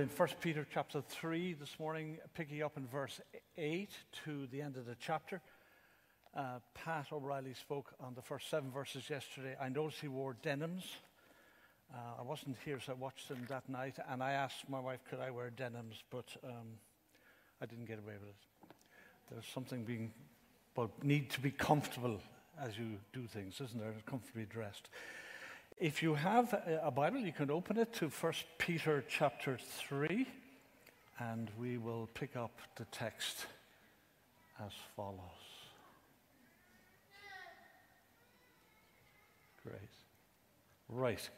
in 1 Peter chapter 3 this morning, picking up in verse 8 to the end of the chapter. Pat O'Reilly spoke on the first 7 verses yesterday. I noticed he wore denims. I wasn't here, so I watched him that night, and I asked my wife, could I wear denims, but I didn't get away with it. There's something need to be comfortable as you do things, isn't there? Comfortably dressed. If you have a Bible, you can open it to 1 Peter chapter 3, and we will pick up the text as follows. Great. Right.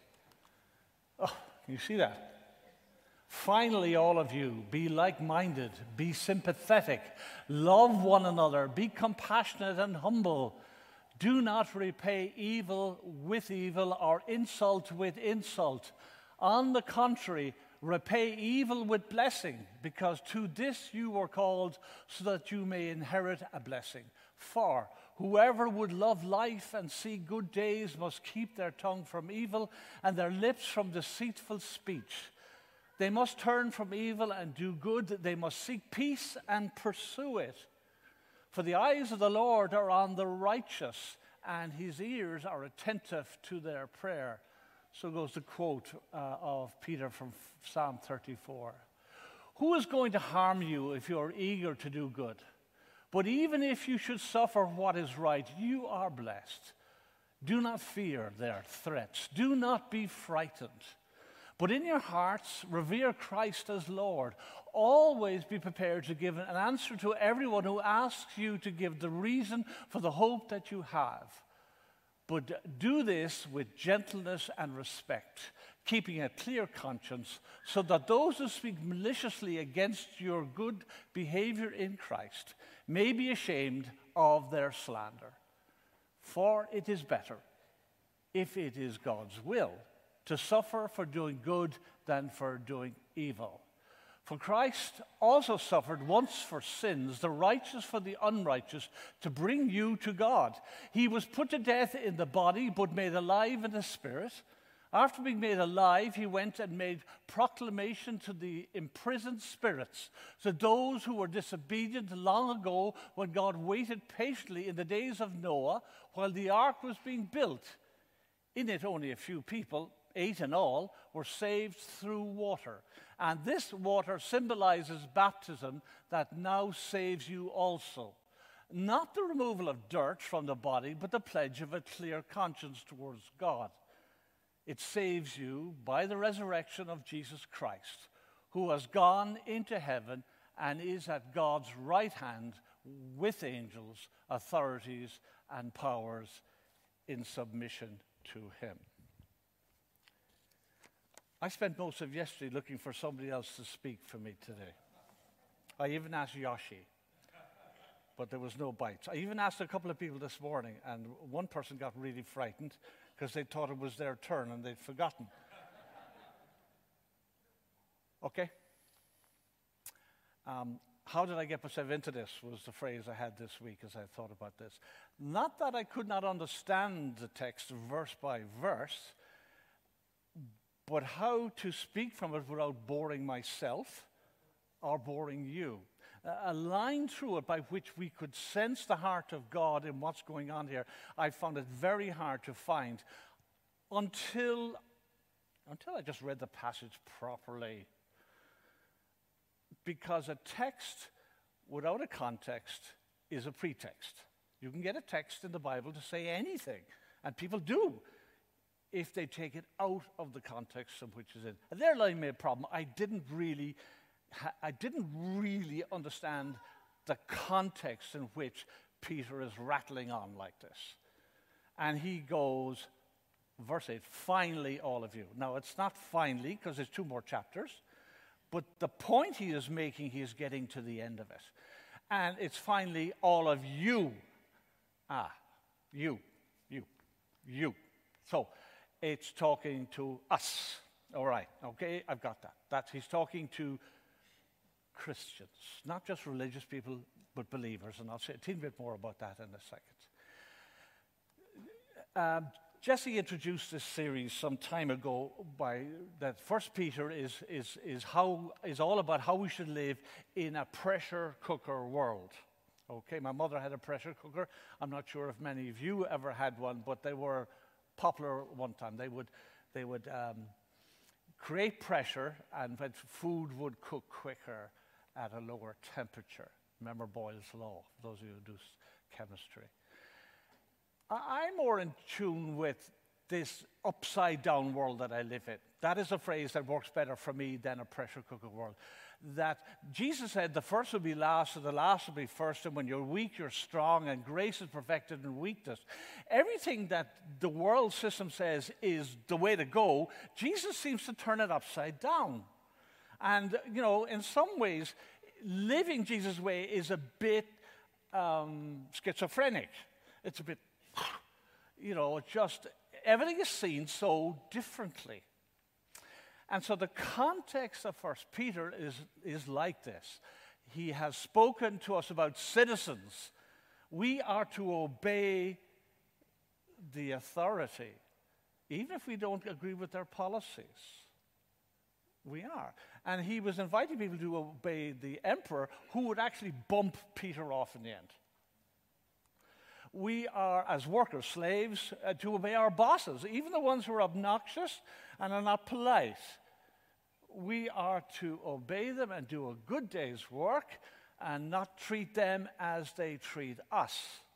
Oh, can you see that? Finally, all of you, be like-minded, be sympathetic, love one another, be compassionate and humble. Do not repay evil with evil or insult with insult. On the contrary, repay evil with blessing, because to this you were called, so that you may inherit a blessing. For whoever would love life and see good days must keep their tongue from evil and their lips from deceitful speech. They must turn from evil and do good. They must seek peace and pursue it. For the eyes of the Lord are on the righteous, and his ears are attentive to their prayer. So goes the quote of Peter from Psalm 34. Who is going to harm you if you are eager to do good? But even if you should suffer what is right, you are blessed. Do not fear their threats. Do not be frightened. But in your hearts, revere Christ as Lord. Always be prepared to give an answer to everyone who asks you to give the reason for the hope that you have. But do this with gentleness and respect, keeping a clear conscience, so that those who speak maliciously against your good behavior in Christ may be ashamed of their slander. For it is better, if it is God's will, to suffer for doing good than for doing evil. For Christ also suffered once for sins, the righteous for the unrighteous, to bring you to God. He was put to death in the body, but made alive in the spirit. After being made alive, he went and made proclamation to the imprisoned spirits, to those who were disobedient long ago, when God waited patiently in the days of Noah while the ark was being built. In it only a few people, 8 in all, were saved through water. And this water symbolizes baptism that now saves you also. Not the removal of dirt from the body, but the pledge of a clear conscience towards God. It saves you by the resurrection of Jesus Christ, who has gone into heaven and is at God's right hand with angels, authorities, and powers in submission to him. I spent most of yesterday looking for somebody else to speak for me today. I even asked Yoshi, but there was no bites. I even asked a couple of people this morning, and one person got really frightened because they thought it was their turn and they'd forgotten. Okay? How did I get myself into this was the phrase I had this week as I thought about this. Not that I could not understand the text verse by verse, but how to speak from it without boring myself or boring you. A line through it by which we could sense the heart of God in what's going on here, I found it very hard to find until I just read the passage properly. Because a text without a context is a pretext. You can get a text in the Bible to say anything, and people do, if they take it out of the context in which it's in. And there lies my problem. I didn't really understand the context in which Peter is rattling on like this. And he goes, verse 8, finally all of you. Now, it's not finally, because there's 2 more chapters, but the point he is making, he is getting to the end of it. And it's finally all of you. You. So, it's talking to us. All right, okay, I've got that. He's talking to Christians, not just religious people, but believers. And I'll say a teeny bit more about that in a second. Jesse introduced this series some time ago by that First Peter is all about how we should live in a pressure cooker world. Okay, my mother had a pressure cooker. I'm not sure if many of you ever had one, but they were popular one time. They would create pressure, and food would cook quicker at a lower temperature. Remember Boyle's law, for those of you who do chemistry. I'm more in tune with this upside-down world that I live in. That is a phrase that works better for me than a pressure cooker world. That Jesus said the first will be last and the last will be first, and when you're weak, you're strong, and grace is perfected in weakness. Everything that the world system says is the way to go, Jesus seems to turn it upside down. And, in some ways, living Jesus' way is a bit schizophrenic. It's a bit, just everything is seen so differently. And so the context of 1 Peter is like this. He has spoken to us about citizens. We are to obey the authority, even if we don't agree with their policies. We are. And he was inviting people to obey the emperor, who would actually bump Peter off in the end. We are, as workers, slaves, to obey our bosses, even the ones who are obnoxious and are not polite. We are to obey them and do a good day's work and not treat them as they treat us.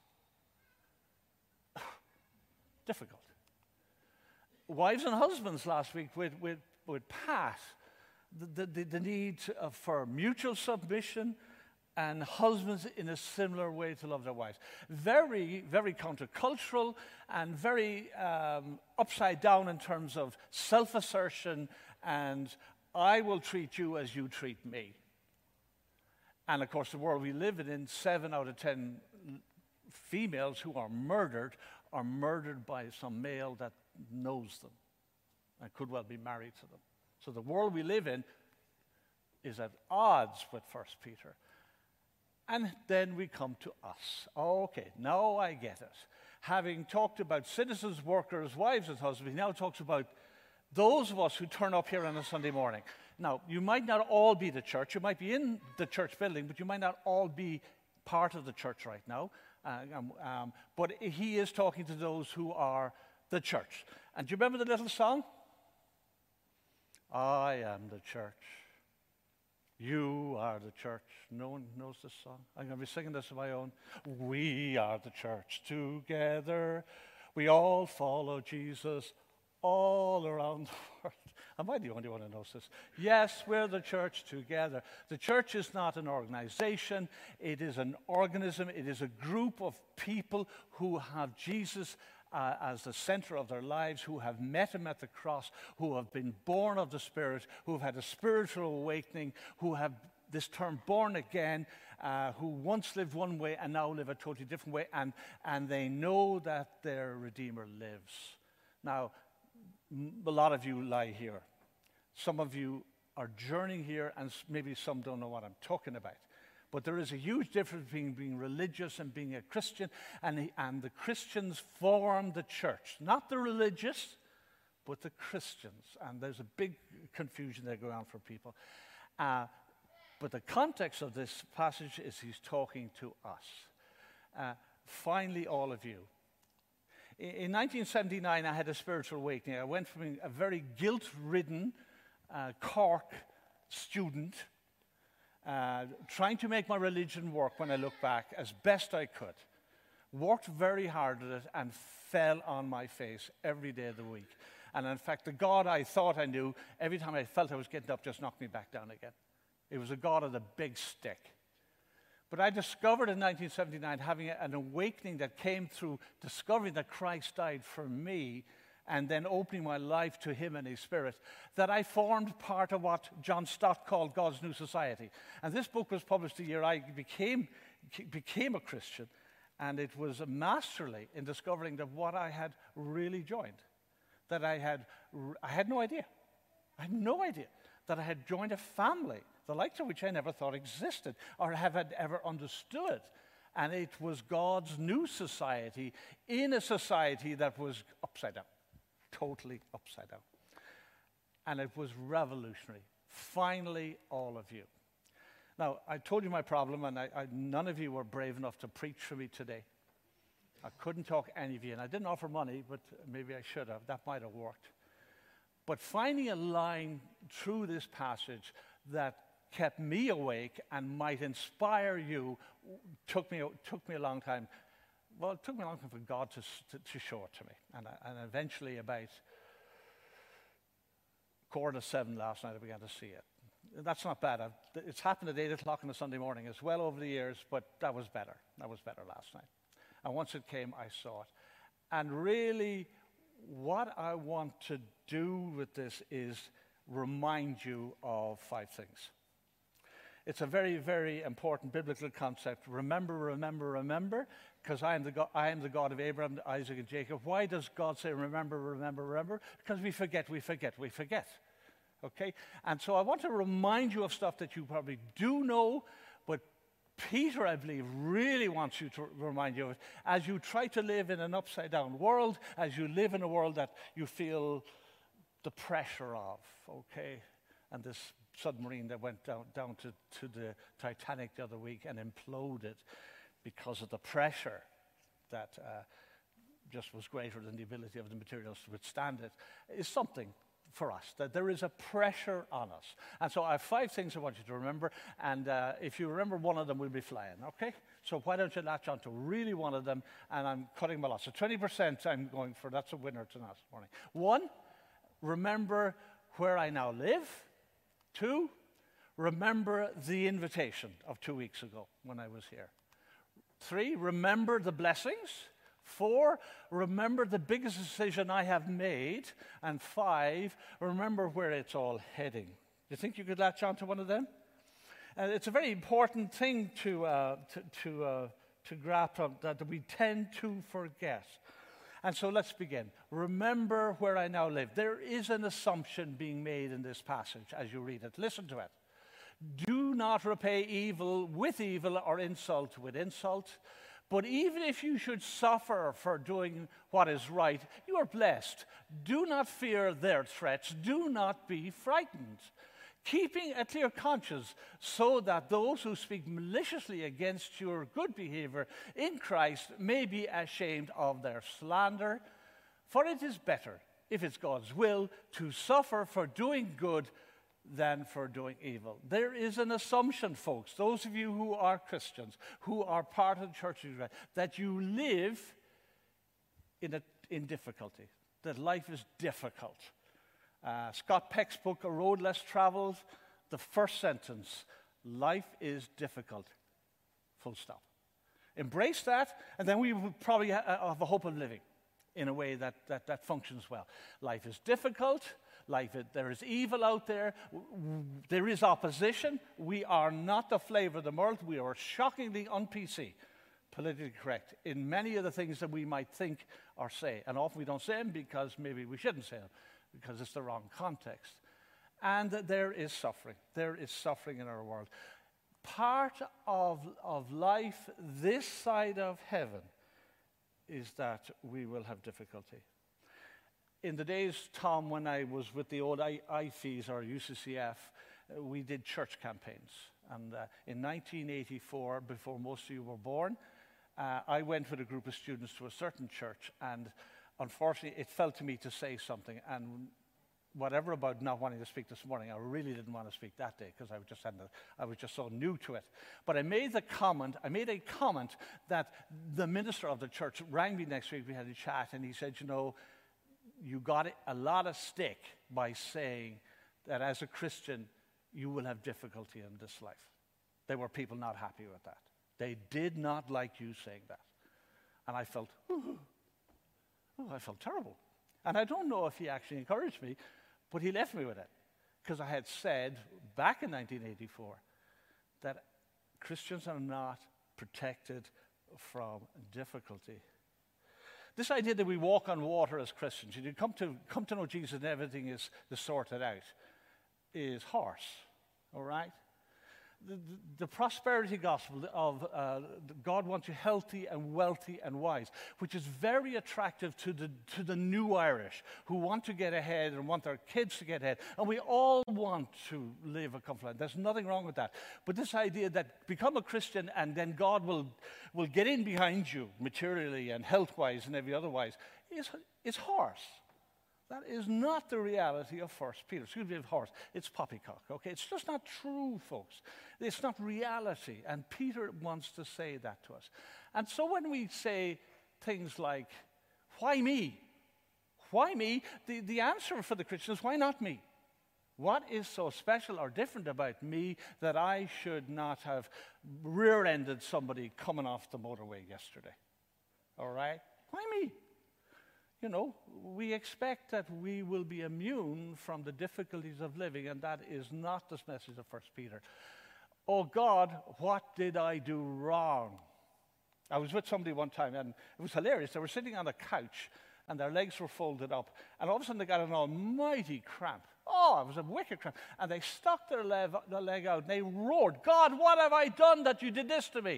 Difficult. Wives and husbands last week with Pat, the need for mutual submission, and husbands in a similar way to love their wives. Very, very countercultural and very upside down in terms of self-assertion and I will treat you as you treat me. And of course, the world we live in, 7 out of 10 females who are murdered by some male that knows them and could well be married to them. So the world we live in is at odds with 1 Peter. And then we come to us. Okay, now I get it. Having talked about citizens, workers, wives, and husbands, he now talks about those of us who turn up here on a Sunday morning. Now, you might not all be the church. You might be in the church building, but you might not all be part of the church right now. But he is talking to those who are the church. And do you remember the little song? I am the church. You are the church. No one knows this song. I'm going to be singing this on my own. We are the church together. We all follow Jesus all around the world. Am I the only one who knows this? Yes, we're the church together. The church is not an organization. It is an organism. It is a group of people who have Jesus as the center of their lives, who have met him at the cross, who have been born of the Spirit, who have had a spiritual awakening, who have this term born again, who once lived one way and now live a totally different way, and they know that their Redeemer lives. Now, a lot of you lie here. Some of you are journeying here, and maybe some don't know what I'm talking about. But there is a huge difference between being religious and being a Christian, and the Christians form the church. Not the religious, but the Christians. And there's a big confusion there going on for people. But the context of this passage is he's talking to us. Finally, all of you. In 1979, I had a spiritual awakening. I went from a very guilt-ridden Cork student, trying to make my religion work when I look back as best I could. Worked very hard at it and fell on my face every day of the week. And in fact, the God I thought I knew, every time I felt I was getting up, just knocked me back down again. It was a God of the big stick. But I discovered in 1979, having an awakening that came through discovering that Christ died for me and then opening my life to him and his Spirit, that I formed part of what John Stott called God's New Society. And this book was published the year I became a Christian, and it was masterly in discovering that what I had really joined, that I had no idea. I had no idea that I had joined a family, the likes of which I never thought existed or had ever understood. And it was God's new society in a society that was upside down, totally upside down. And it was revolutionary. Finally, all of you. Now, I told you my problem, and none of you were brave enough to preach for me today. I couldn't talk any of you, and I didn't offer money, but maybe I should have. That might have worked. But finding a line through this passage that kept me awake and might inspire you took me a long time. Well, it took me a long time for God to show it to me. And eventually, about 6:45 last night, I began to see it. That's not bad. It's happened at 8 o'clock on a Sunday morning as well over the years, but that was better. That was better last night. And once it came, I saw it. And really, what I want to do with this is remind you of 5 things. It's a very, very important biblical concept. Remember, remember, remember, because I am the God of Abraham, Isaac, and Jacob. Why does God say remember, remember, remember? Because we forget, we forget, we forget. Okay? And so I want to remind you of stuff that you probably do know, but Peter, I believe, really wants you to remind you of it as you try to live in an upside-down world, as you live in a world that you feel the pressure of, okay? And this submarine that went down to the Titanic the other week and imploded because of the pressure that just was greater than the ability of the materials to withstand it, is something for us, that there is a pressure on us. And so I have 5 things I want you to remember, and if you remember one of them, we'll be flying, okay? So why don't you latch on to really one of them, and I'm cutting my loss. So 20% I'm going for, that's a winner tonight morning. 1, remember where I now live. 2, remember the invitation of 2 weeks ago when I was here. 3, remember the blessings. 4, remember the biggest decision I have made. And 5, remember where it's all heading. Do you think you could latch on to one of them? And it's a very important thing to grasp on, that we tend to forget. And so let's begin. Remember where I now live. There is an assumption being made in this passage as you read it. Listen to it. Do not repay evil with evil or insult with insult. But even if you should suffer for doing what is right, you are blessed. Do not fear their threats. Do not be frightened. Keeping a clear conscience so that those who speak maliciously against your good behavior in Christ may be ashamed of their slander. For it is better, if it's God's will, to suffer for doing good than for doing evil. There is an assumption, folks, those of you who are Christians, who are part of the Church of Israel, that you live in difficulty, that life is difficult. Scott Peck's book, A Road Less Traveled, the first sentence, life is difficult, full stop. Embrace that, and then we will probably have a hope of living in a way that functions well. Life is difficult. There is evil out there. There is opposition. We are not the flavor of the world. We are shockingly un-PC, politically correct, in many of the things that we might think or say. And often we don't say them because maybe we shouldn't say them, because it's the wrong context. And there is suffering. There is suffering in our world. Part of life this side of heaven is that we will have difficulty. In the days, Tom, when I was with the old IFES or UCCF, we did church campaigns. And in 1984, before most of you were born, I went with a group of students to a certain church, and unfortunately, it fell to me to say something. And whatever about not wanting to speak this morning, I really didn't want to speak that day because I was just so new to it. But I made a comment that the minister of the church rang me next week. We had a chat, and he said, you know, you got a lot of stick by saying that as a Christian, you will have difficulty in this life. There were people not happy with that. They did not like you saying that. And I felt, I felt terrible. And I don't know if he actually encouraged me, but he left me with it. Because I had said back in 1984 that Christians are not protected from difficulty. This idea that we walk on water as Christians, you come to know Jesus and everything is sorted out, is harsh, all right? the prosperity gospel of God wants you healthy and wealthy and wise, which is very attractive to the new Irish who want to get ahead and want their kids to get ahead. And we all want to live a comfortable life. There's nothing wrong with that. But this idea that become a Christian and then God will get in behind you materially and health-wise and every other wise is horse. That is not the reality of 1 Peter. Excuse me, of horse. It's poppycock, okay? It's just not true, folks. It's not reality. And Peter wants to say that to us. And so when we say things like, why me? Why me? The answer for the Christian is, why not me? What is so special or different about me that I should not have rear-ended somebody coming off the motorway yesterday? All right? Why me? You know, we expect that we will be immune from the difficulties of living, and that is not the message of 1 Peter. Oh God, what did I do wrong? I was with somebody one time, and it was hilarious. They were sitting on a couch, and their legs were folded up, and all of a sudden they got an almighty cramp. Oh, it was a wicked cramp. And they stuck their leg out, and they roared, God, what have I done that you did this to me?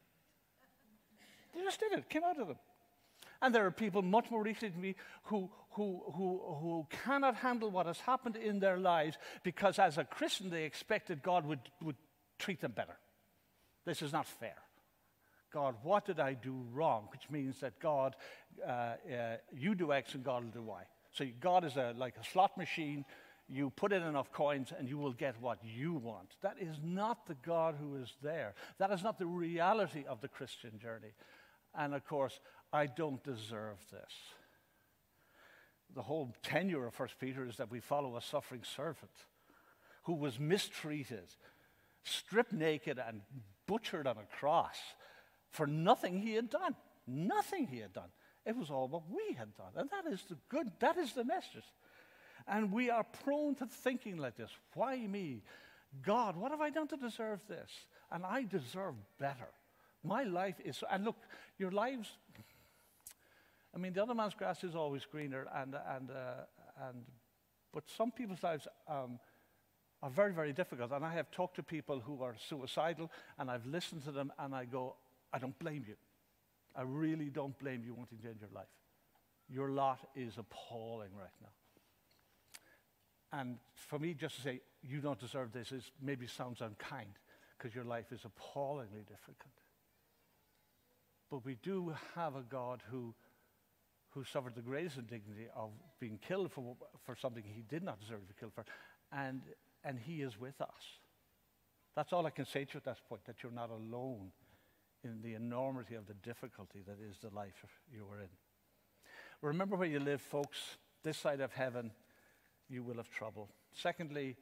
They just did it. Came out of them. And there are people much more recently than me who cannot handle what has happened in their lives because as a Christian they expected God would treat them better. This is not fair. God, what did I do wrong? Which means that God, you do X and God will do Y. So God is like a slot machine. You put in enough coins and you will get what you want. That is not the God who is there. That is not the reality of the Christian journey. And of course, I don't deserve this. The whole tenure of 1 Peter is that we follow a suffering servant who was mistreated, stripped naked and butchered on a cross for nothing he had done. Nothing he had done. It was all what we had done. And that is the message. And we are prone to thinking like this. Why me? God, what have I done to deserve this? And I deserve better. My life is, and look, your lives, I mean, the other man's grass is always greener, but some people's lives are very, very difficult. And I have talked to people who are suicidal, and I've listened to them, and I go, I don't blame you. I really don't blame you wanting to end your life. Your lot is appalling right now. And for me, just to say, you don't deserve this, maybe sounds unkind, because your life is appallingly difficult. But we do have a God who suffered the greatest indignity of being killed for something he did not deserve to be killed for, and he is with us. That's all I can say to you at this point, that you're not alone in the enormity of the difficulty that is the life you are in. Remember where you live, folks. This side of heaven, you will have trouble. Secondly,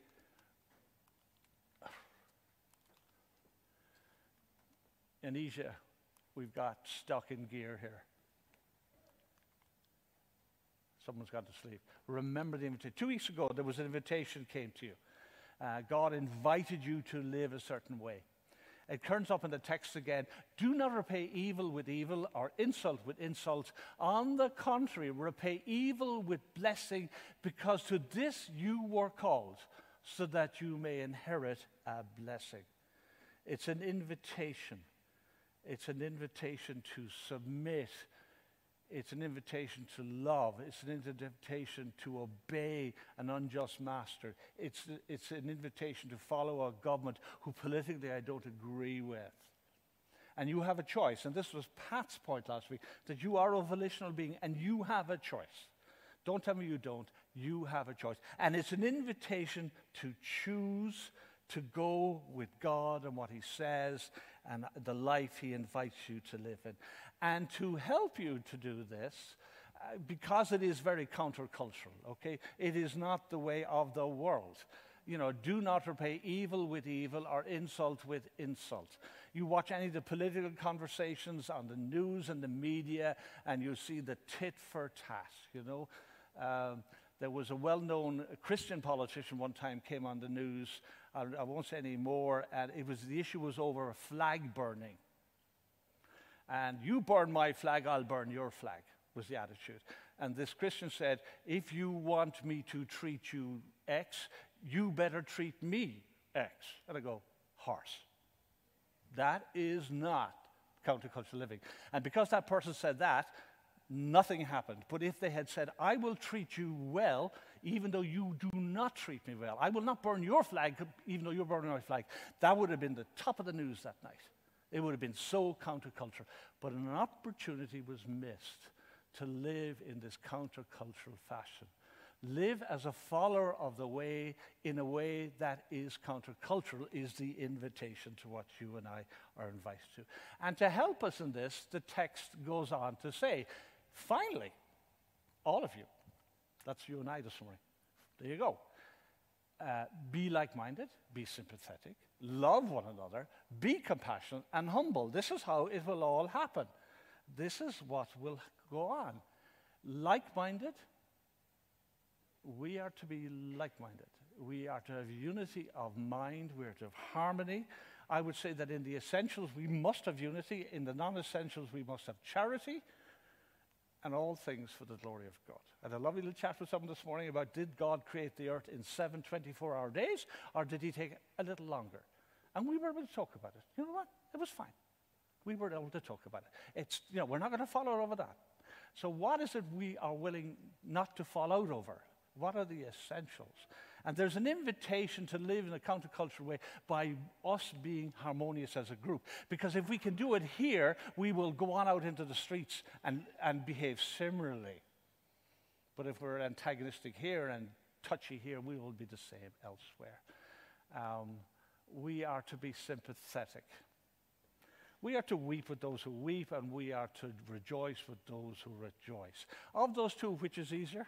in Asia, we've got stuck in gear here. Someone's got to sleep. Remember the invitation. 2 weeks ago, there was an invitation came to you. God invited you to live a certain way. It turns up in the text again. Do not repay evil with evil or insult with insult. On the contrary, repay evil with blessing, because to this you were called, so that you may inherit a blessing. It's an invitation. It's an invitation to submit. It's an invitation to love. It's an invitation to obey an unjust master. It's an invitation to follow a government who politically I don't agree with. And you have a choice. And this was Pat's point last week, that you are a volitional being and you have a choice. Don't tell me you don't. You have a choice. And it's an invitation to choose to go with God and what he says and the life he invites you to live in. And to help you to do this, because it is very countercultural, okay? It is not the way of the world. You know, do not repay evil with evil or insult with insult. You watch any of the political conversations on the news and the media, and you see the tit for tat, you know. There was a well-known Christian politician one time came on the news. I won't say any more. And the issue was over flag burning. And you burn my flag, I'll burn your flag, was the attitude. And this Christian said, if you want me to treat you X, you better treat me X. And I go, horse. That is not countercultural living. And because that person said that, nothing happened. But if they had said, I will treat you well, even though you do not treat me well, I will not burn your flag, even though you're burning my flag, that would have been the top of the news that night. It would have been so countercultural. But an opportunity was missed to live in this countercultural fashion. Live as a follower of the way in a way that is countercultural is the invitation to what you and I are invited to. And to help us in this, the text goes on to say, finally, all of you, that's you and I this morning, there you go. Be like-minded, be sympathetic, love one another, be compassionate and humble. This is how it will all happen. This is what will go on. Like-minded, we are to be like-minded. We are to have unity of mind. We are to have harmony. I would say that in the essentials, we must have unity. In the non-essentials, we must have charity and all things for the glory of God. I had a lovely little chat with someone this morning about, did God create the earth in 7 24-hour days, or did he take a little longer? And we were able to talk about it. You know what? It was fine. We were able to talk about it. We're not going to fall out over that. So what is it we are willing not to fall out over? What are the essentials? And there's an invitation to live in a countercultural way by us being harmonious as a group. Because if we can do it here, we will go on out into the streets and behave similarly. But if we're antagonistic here and touchy here, we will be the same elsewhere. We are to be sympathetic. We are to weep with those who weep, and we are to rejoice with those who rejoice. Of those two, which is easier?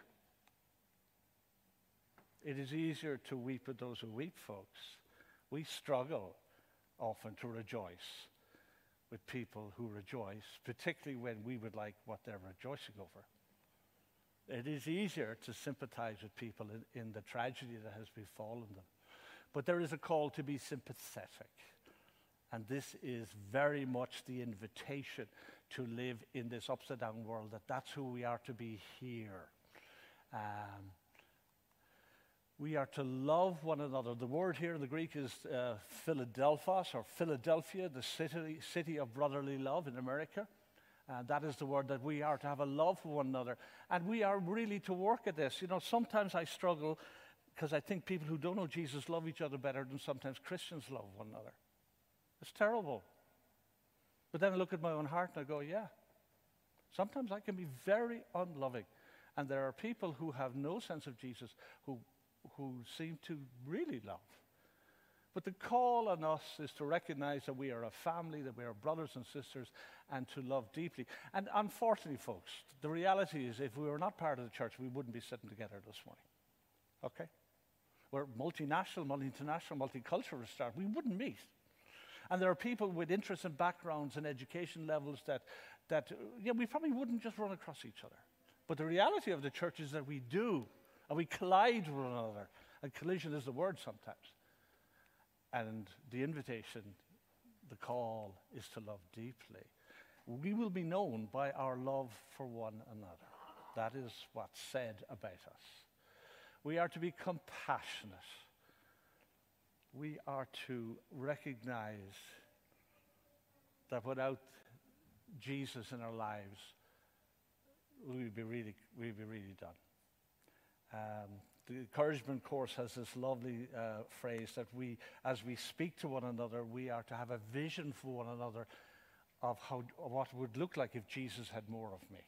It is easier to weep with those who weep, folks. We struggle often to rejoice with people who rejoice, particularly when we would like what they're rejoicing over. It is easier to sympathize with people in the tragedy that has befallen them. But there is a call to be sympathetic. And this is very much the invitation to live in this upside-down world, that's who we are to be here. We are to love one another. The word here in the Greek is Philadelphos, or Philadelphia, the city of brotherly love in America. That is the word that we are to have a love for one another. And we are really to work at this. You know, sometimes I struggle because I think people who don't know Jesus love each other better than sometimes Christians love one another. It's terrible. But then I look at my own heart and I go, yeah, sometimes I can be very unloving. And there are people who have no sense of Jesus who seem to really love. But the call on us is to recognize that we are a family, that we are brothers and sisters, and to love deeply. And unfortunately, folks, the reality is if we were not part of the church, we wouldn't be sitting together this morning. Okay? We're multinational, multi-international, multicultural, we wouldn't meet. And there are people with interests and backgrounds and education levels that we probably wouldn't just run across each other. But the reality of the church is that we do, and we collide with one another. And collision is the word sometimes. And the invitation, the call, is to love deeply. We will be known by our love for one another. That is what's said about us. We are to be compassionate. We are to recognize that without Jesus in our lives, we'd be really done. The encouragement course has this lovely phrase that as we speak to one another, we are to have a vision for one another of what it would look like if Jesus had more of me.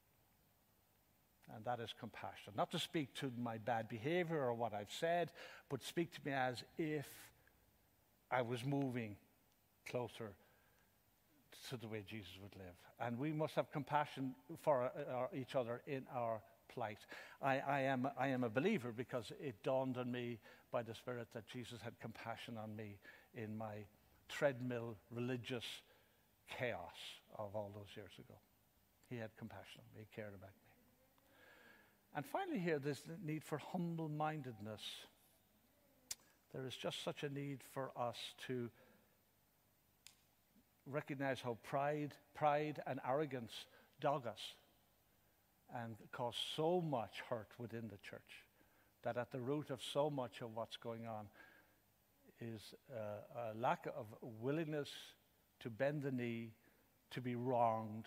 And that is compassion. Not to speak to my bad behavior or what I've said, but speak to me as if I was moving closer to the way Jesus would live. And we must have compassion for each other in our plight. I am a believer because it dawned on me by the Spirit that Jesus had compassion on me in my treadmill religious chaos of all those years ago. He had compassion on me. He cared about me. And finally here, there's the need for humble-mindedness. There is just such a need for us to recognize how pride and arrogance dog us and cause so much hurt within the church, that at the root of so much of what's going on is a lack of willingness to bend the knee, to be wronged,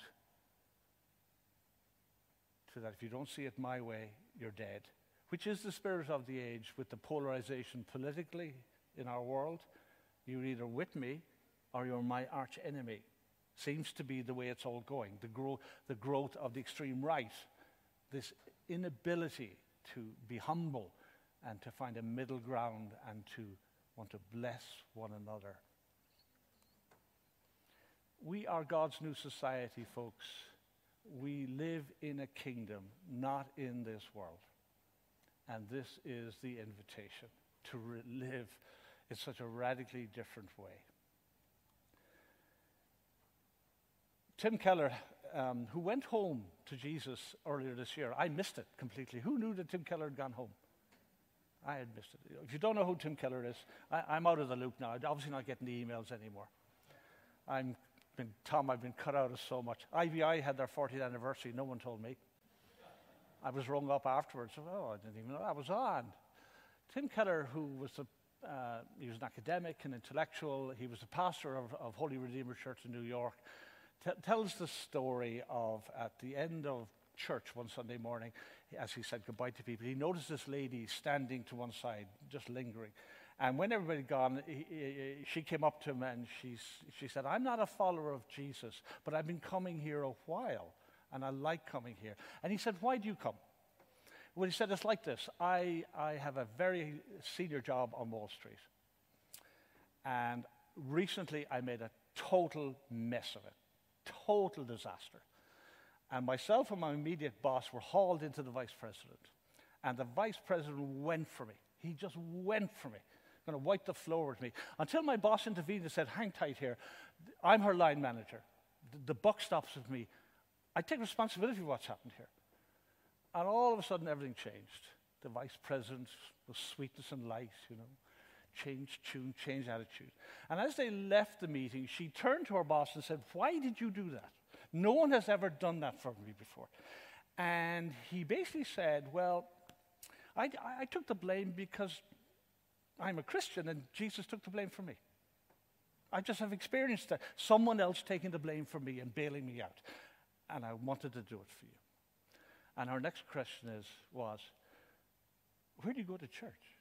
so that if you don't see it my way, you're dead, which is the spirit of the age with the polarization politically in our world. You're either with me or you're my arch enemy. Seems to be the way it's all going. The growth of the extreme right, this inability to be humble and to find a middle ground and to want to bless one another. We are God's new society, folks. We live in a kingdom, not in this world. And this is the invitation to live in such a radically different way. Tim Keller, who went home to Jesus earlier this year, I missed it completely. Who knew that Tim Keller had gone home? I had missed it. If you don't know who Tim Keller is, I'm out of the loop now. I'm obviously not getting the emails anymore. I've been cut out of so much. IVI had their 40th anniversary. No one told me. I was rung up afterwards. Oh, I didn't even know that was on. Tim Keller, who was he was an academic and intellectual. He was the pastor of Holy Redeemer Church in New York. Tells the story of, at the end of church one Sunday morning, as he said goodbye to people, he noticed this lady standing to one side, just lingering. And when everybody had gone, she came up to him and she said, "I'm not a follower of Jesus, but I've been coming here a while, and I like coming here." And he said, "Why do you come?" Well, he said, "It's like this. I have a very senior job on Wall Street. And recently I made a total mess of it, total disaster. And myself and my immediate boss were hauled into the vice president. And the vice president went for me. He just went for me, going to wipe the floor with me, until my boss intervened and said, 'Hang tight here. I'm her line manager. The buck stops with me. I take responsibility for what's happened here.' And all of a sudden, everything changed. The vice president was sweetness and light, changed tune, changed attitude. And as they left the meeting, she turned to her boss and said, 'Why did you do that? No one has ever done that for me before.' And he basically said, 'Well, I took the blame because I'm a Christian and Jesus took the blame for me. I just have experienced that. Someone else taking the blame for me and bailing me out. And I wanted to do it for you.' And our next question was, where do you go to church?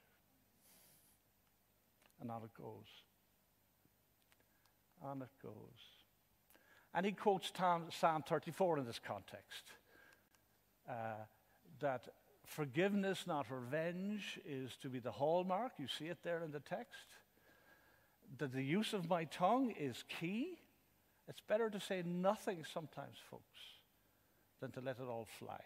And on it goes. On it goes. And he quotes Psalm 34 in this context, that forgiveness, not revenge, is to be the hallmark. You see it there in the text. That the use of my tongue is key. It's better to say nothing sometimes, folks, than to let it all fly.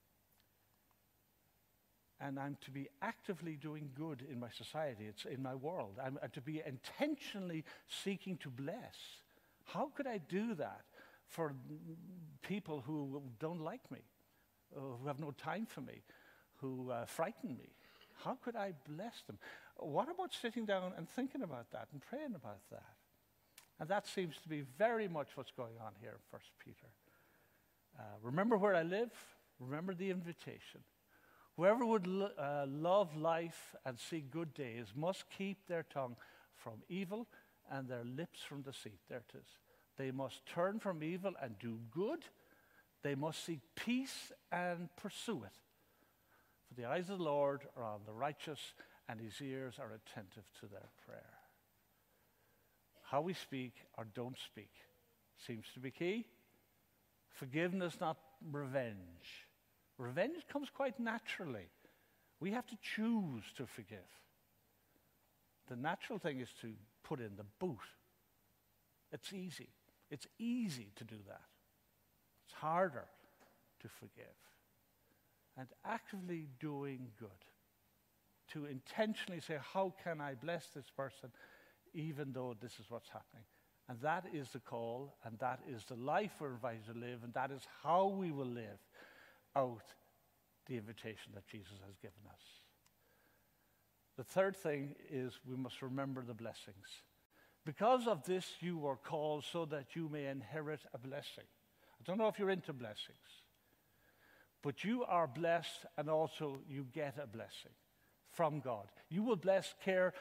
And I'm to be actively doing good in my society, it's in my world. I'm to be intentionally seeking to bless. How could I do that for people who don't like me, who have no time for me, who frighten me? How could I bless them? What about sitting down and thinking about that and praying about that? And that seems to be very much what's going on here in 1 Peter. Remember where I live. Remember the invitation. Whoever would love life and see good days must keep their tongue from evil and their lips from deceit. There it is. They must turn from evil and do good. They must seek peace and pursue it. For the eyes of the Lord are on the righteous, and his ears are attentive to their prayer. How we speak or don't speak seems to be key. Forgiveness, not revenge. Revenge comes quite naturally. We have to choose to forgive. The natural thing is to put in the boot. It's easy. It's easy to do that. It's harder to forgive. And actively doing good. To intentionally say, how can I bless this person even though this is what's happening? And that is the call, and that is the life we're invited to live, and that is how we will live out the invitation that Jesus has given us. The third thing is we must remember the blessings. Because of this you were called so that you may inherit a blessing. I don't know if you're into blessings, but you are blessed and also you get a blessing from God. You will bless, care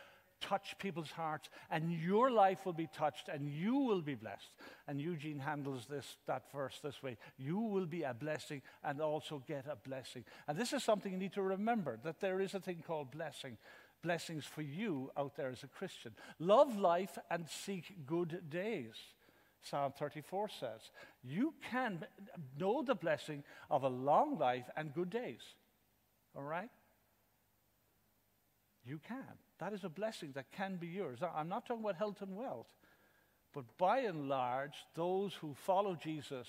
touch people's hearts, and your life will be touched, and you will be blessed. And Eugene handles that verse this way: you will be a blessing and also get a blessing. And this is something you need to remember, that there is a thing called blessing. Blessings for you out there as a Christian. Love life and seek good days. Psalm 34 says, you can know the blessing of a long life and good days. All right? You can. That is a blessing that can be yours. Now, I'm not talking about health and wealth, but by and large, those who follow Jesus,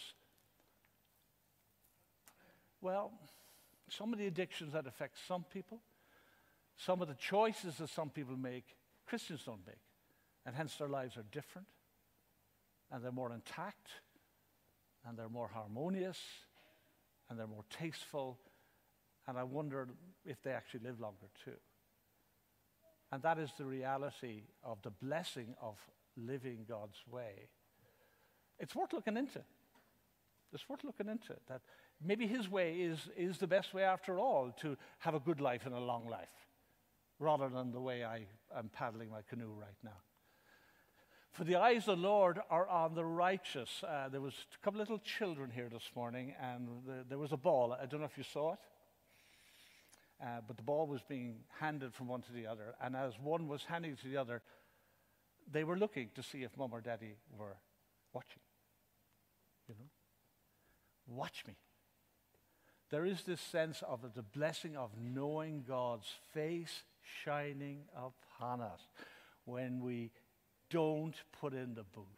well, some of the addictions that affect some people, some of the choices that some people make, Christians don't make. And hence their lives are different, and they're more intact, and they're more harmonious, and they're more tasteful, and I wonder if they actually live longer too. And that is the reality of the blessing of living God's way. It's worth looking into. It's worth looking into, that maybe his way is the best way after all, to have a good life and a long life, rather than the way I'm paddling my canoe right now. For the eyes of the Lord are on the righteous. There was a couple little children here this morning, and there was a ball. I don't know if you saw it, but the ball was being handed from one to the other. And as one was handing it to the other, they were looking to see if mom or daddy were watching. You know? Watch me. There is this sense of the blessing of knowing God's face shining upon us when we don't put in the boot,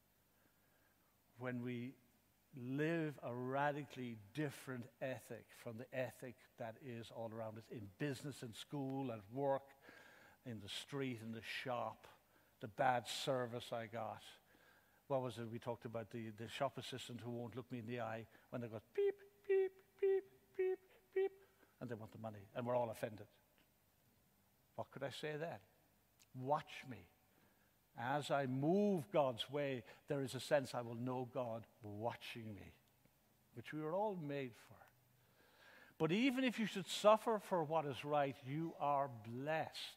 when we live a radically different ethic from the ethic that is all around us in business, in school, at work, in the street, in the shop, the bad service I got. What was it we talked about? The shop assistant who won't look me in the eye when they go beep, beep, beep, beep, beep, and they want the money, and we're all offended. What could I say then? Watch me. As I move God's way, there is a sense I will know God watching me, which we were all made for. But even if you should suffer for what is right, you are blessed.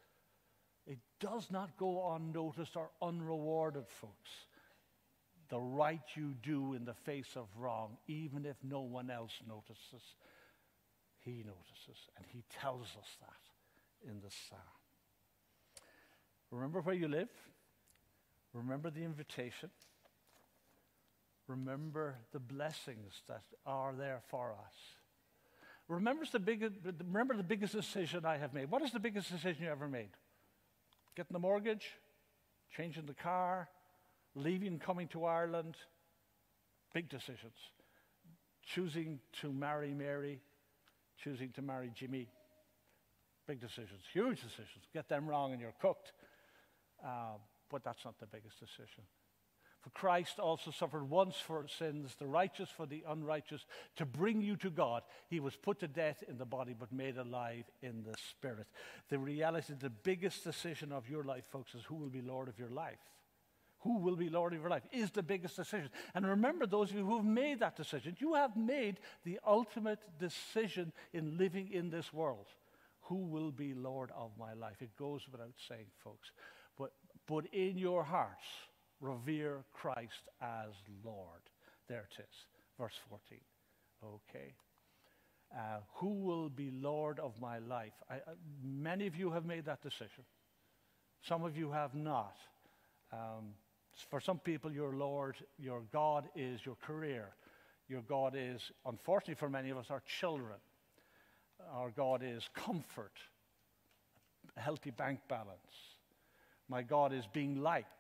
It does not go unnoticed or unrewarded, folks. The right you do in the face of wrong, even if no one else notices, he notices, and he tells us that in the psalm. Remember where you live. Remember the invitation. Remember the blessings that are there for us. Remember the biggest decision I have made. What is the biggest decision you ever made? Getting the mortgage, changing the car, leaving, coming to Ireland. Big decisions. Choosing to marry Mary, choosing to marry Jimmy. Big decisions, huge decisions. Get them wrong and you're cooked. But that's not the biggest decision. For Christ also suffered once for sins, the righteous for the unrighteous, to bring you to God. He was put to death in the body, but made alive in the spirit. The reality, the biggest decision of your life, folks, is who will be Lord of your life. Who will be Lord of your life is the biggest decision. And remember, those of you who have made that decision, you have made the ultimate decision in living in this world. Who will be Lord of my life? It goes without saying, folks. But in your hearts, revere Christ as Lord. There it is, verse 14. Okay. Who will be Lord of my life? Many of you have made that decision. Some of you have not. For some people, your Lord, your God is your career. Your God is, unfortunately for many of us, our children. Our God is comfort, a healthy bank balance. My God is being liked.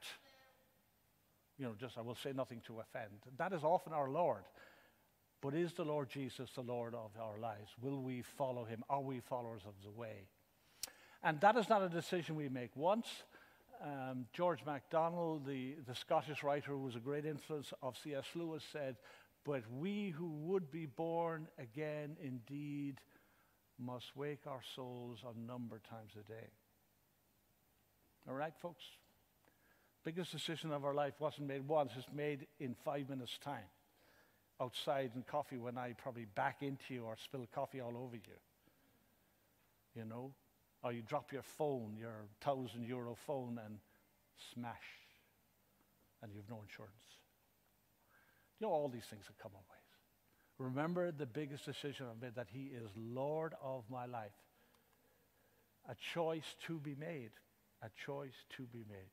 I will say nothing to offend. That is often our Lord. But is the Lord Jesus the Lord of our lives? Will we follow him? Are we followers of the way? And that is not a decision we make once. George MacDonald, the Scottish writer who was a great influence of C.S. Lewis, said, "But we who would be born again indeed must wake our souls unnumbered times a day." All right, folks? Biggest decision of our life wasn't made once, it's made in 5 minutes' time. Outside in coffee when I probably back into you or spill coffee all over you. Or you drop your phone, your €1,000 phone, and smash, and you have no insurance. You know, all these things that come our ways. Remember the biggest decision I've made, that he is Lord of my life. A choice to be made. A choice to be made.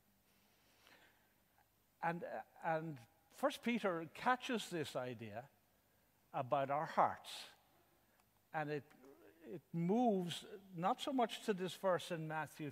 And 1 Peter catches this idea about our hearts. And it moves not so much to this verse in Matthew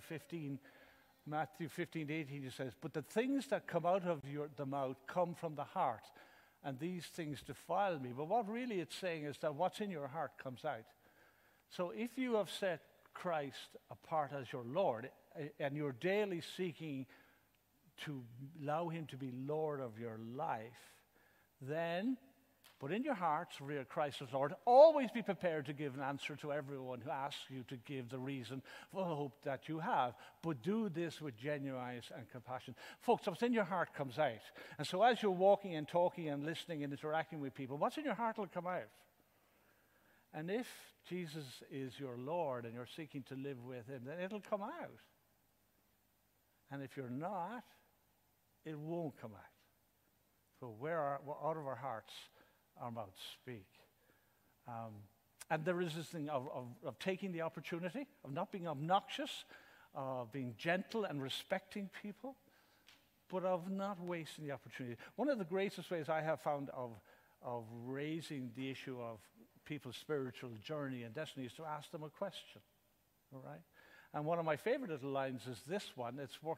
15:18, he says, but the things that come out of the mouth come from the heart, and these things defile me. But what really it's saying is that what's in your heart comes out. So if you have set Christ apart as your Lord, and you're daily seeking to allow him to be Lord of your life, then put in your hearts, revere Christ as Lord. Always be prepared to give an answer to everyone who asks you to give the reason for the hope that you have. But do this with genuineness and compassion. Folks, what's in your heart comes out. And so as you're walking and talking and listening and interacting with people, what's in your heart will come out. And if Jesus is your Lord and you're seeking to live with him, then it'll come out. And if you're not, it won't come out. So out of our hearts, our mouths speak. And there is this thing of taking the opportunity, of not being obnoxious, of being gentle and respecting people, but of not wasting the opportunity. One of the greatest ways I have found of raising the issue of people's spiritual journey and destiny is to ask them a question. All right? And one of my favorite little lines is this one.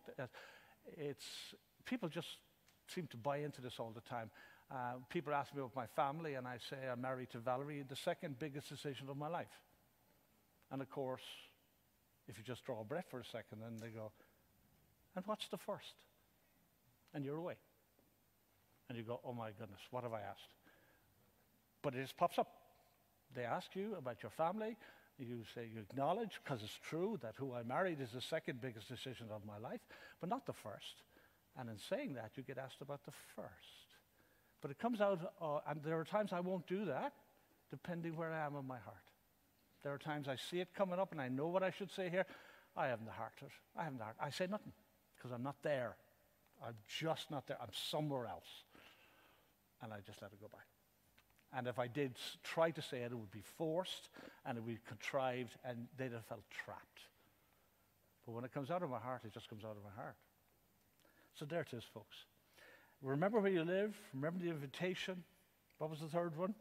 People just seem to buy into this all the time. People ask me about my family, and I say I'm married to Valerie, the second biggest decision of my life. And of course, if you just draw a breath for a second, then they go, and what's the first? And you're away. And you go, oh my goodness, what have I asked? But it just pops up. They ask you about your family. You say, you acknowledge, because it's true, that who I married is the second biggest decision of my life, but not the first. And in saying that, you get asked about the first. But it comes out, and there are times I won't do that, depending where I am in my heart. There are times I see it coming up, and I know what I should say here. I haven't the heart to it. I haven't the heart. I say nothing, because I'm not there. I'm just not there. I'm somewhere else. And I just let it go by. And if I did try to say it, it would be forced, and it would be contrived, and they'd have felt trapped. But when it comes out of my heart, it just comes out of my heart. So there it is, folks. Remember where you live. Remember the invitation. What was the third one?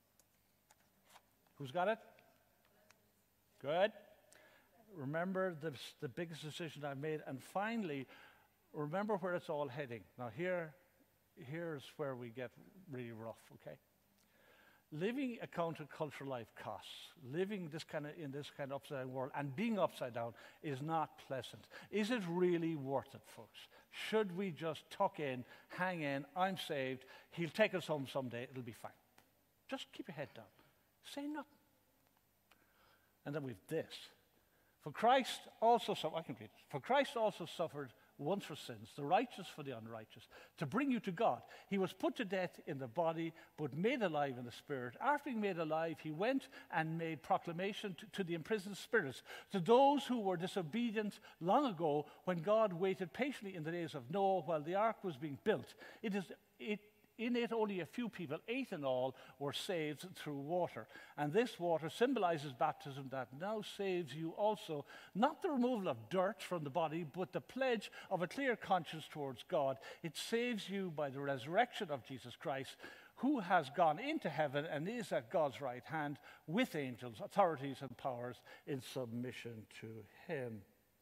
Who's got it? Good. Remember the biggest decision I've made. And finally, remember where it's all heading. Now here's where we get really rough, okay? Living a countercultural life costs. Living in this kind of upside down world and being upside down is not pleasant. Is it really worth it, folks? Should we just tuck in, hang in, I'm saved, he'll take us home someday, it'll be fine. Just keep your head down. Say nothing. And then we've this. For Christ also suffered once for sins, the righteous for the unrighteous, to bring you to God. He was put to death in the body, but made alive in the spirit. After being made alive, he went and made proclamation to the imprisoned spirits, to those who were disobedient long ago, when God waited patiently in the days of Noah while the ark was being built. In it, only a few people, 8 in all, were saved through water. And this water symbolizes baptism that now saves you also, not the removal of dirt from the body, but the pledge of a clear conscience towards God. It saves you by the resurrection of Jesus Christ, who has gone into heaven and is at God's right hand with angels, authorities, and powers in submission to him.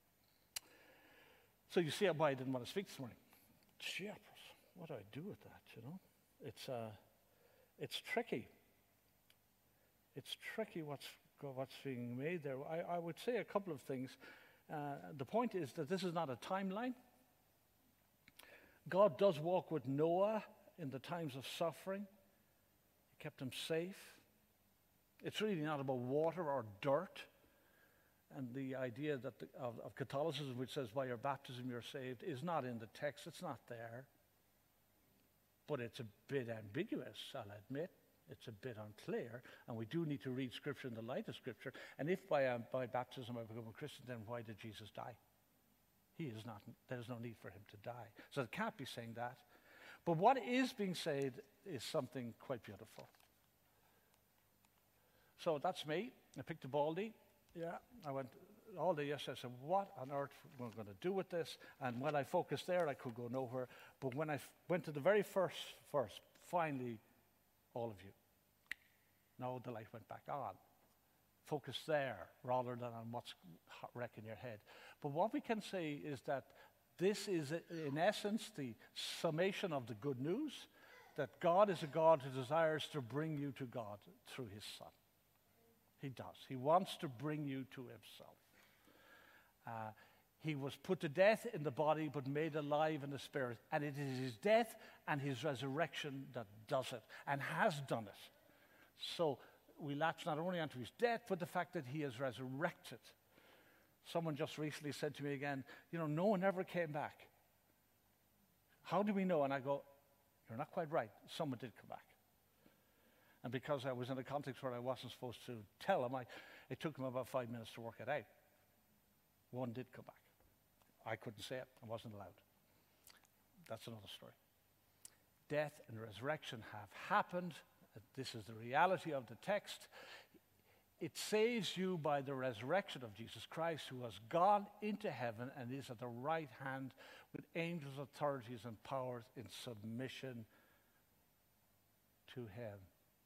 So you see why I didn't want to speak this morning. Jeepers. What do I do with that, you know? It's tricky. It's tricky what's being made there. I would say a couple of things. The point is that this is not a timeline. God does walk with Noah in the times of suffering. He kept him safe. It's really not about water or dirt. And the idea that of Catholicism, which says by your baptism you're saved, is not in the text. It's not there. But it's a bit ambiguous, I'll admit. It's a bit unclear, and we do need to read Scripture in the light of Scripture. And if by baptism I become a Christian, then why did Jesus die? There's no need for him to die. So it can't be saying that. But what is being said is something quite beautiful. So that's me. I picked a baldy. Yeah, I went all day yesterday. I said, what on earth am I going to do with this? And when I focused there, I could go nowhere. But when I went to the very first verse, finally, all of you. Now the light went back on. Focus there rather than on what's wrecking your head. But what we can say is that this is, in essence, the summation of the good news, that God is a God who desires to bring you to God through his Son. He does. He wants to bring you to himself. He was put to death in the body, but made alive in the spirit. And it is his death and his resurrection that does it, and has done it. So we latch not only onto his death, but the fact that he has resurrected. Someone just recently said to me again, no one ever came back. How do we know? And I go, you're not quite right. Someone did come back. And because I was in a context where I wasn't supposed to tell him, it took him about 5 minutes to work it out. One did come back. I couldn't say it. I wasn't allowed. That's another story. Death and resurrection have happened. This is the reality of the text. It saves you by the resurrection of Jesus Christ, who has gone into heaven and is at the right hand with angels, authorities, and powers in submission to him.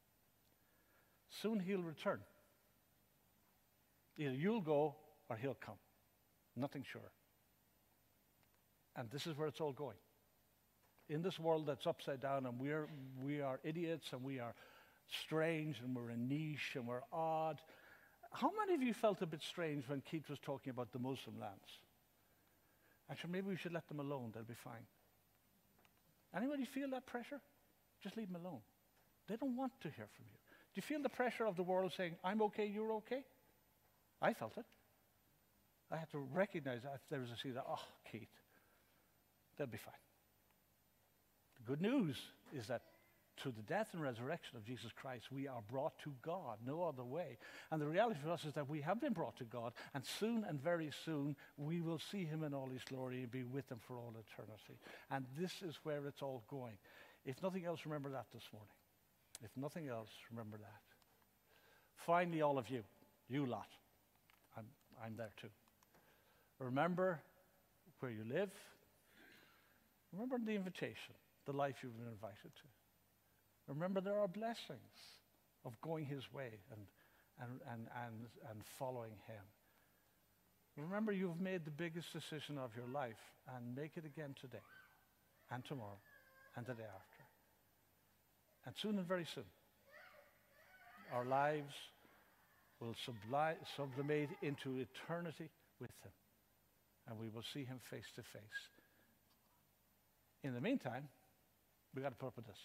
Soon he'll return. Either you'll go or he'll come. Nothing sure. And this is where it's all going. In this world that's upside down, and we are idiots, and we are strange, and we're a niche, and we're odd. How many of you felt a bit strange when Keith was talking about the Muslim lands? Actually, maybe we should let them alone. They'll be fine. Anybody feel that pressure? Just leave them alone. They don't want to hear from you. Do you feel the pressure of the world saying, I'm okay, you're okay? I felt it. I had to recognize that if there was a seed, Keith, they'll be fine. The good news is that through the death and resurrection of Jesus Christ, we are brought to God, no other way. And the reality for us is that we have been brought to God, and soon and very soon we will see him in all his glory and be with him for all eternity. And this is where it's all going. If nothing else, remember that this morning. If nothing else, remember that. Finally, all of you, you lot, I'm there too. Remember where you live. Remember the invitation, the life you've been invited to. Remember there are blessings of going his way and following him. Remember you've made the biggest decision of your life, and make it again today and tomorrow and the day after. And soon and very soon, our lives will sublimate into eternity with him, and we will see him face to face. In the meantime, we've got to put up with this.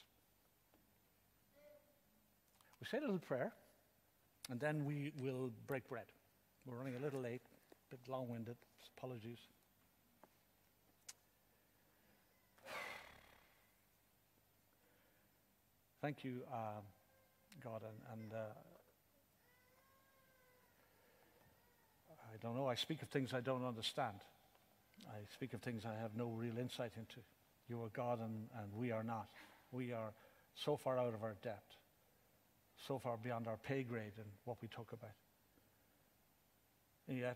We say a little prayer, and then we will break bread. We're running a little late, a bit long-winded. Apologies. Thank you, God, and I don't know, I speak of things I don't understand. I speak of things I have no real insight into. You are God and we are not. We are so far out of our depth, so far beyond our pay grade and what we talk about. And yet,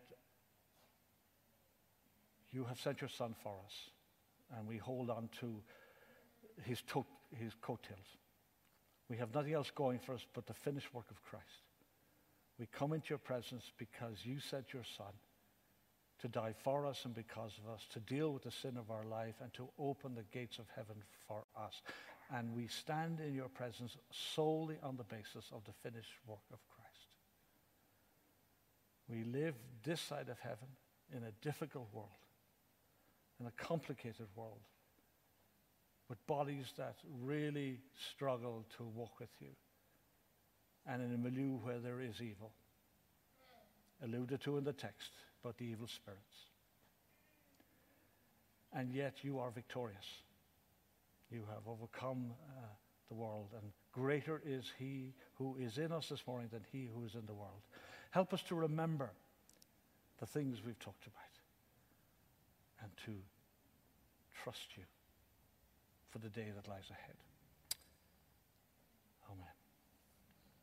you have sent your Son for us, and we hold on to his coattails. We have nothing else going for us but the finished work of Christ. We come into your presence because you sent your Son to die for us and because of us, to deal with the sin of our life and to open the gates of heaven for us. And we stand in your presence solely on the basis of the finished work of Christ. We live this side of heaven in a difficult world, in a complicated world, with bodies that really struggle to walk with you, and in a milieu where there is evil, alluded to in the text, but the evil spirits. And yet you are victorious. You have overcome the world, and greater is he who is in us this morning than he who is in the world. Help us to remember the things we've talked about and to trust you for the day that lies ahead.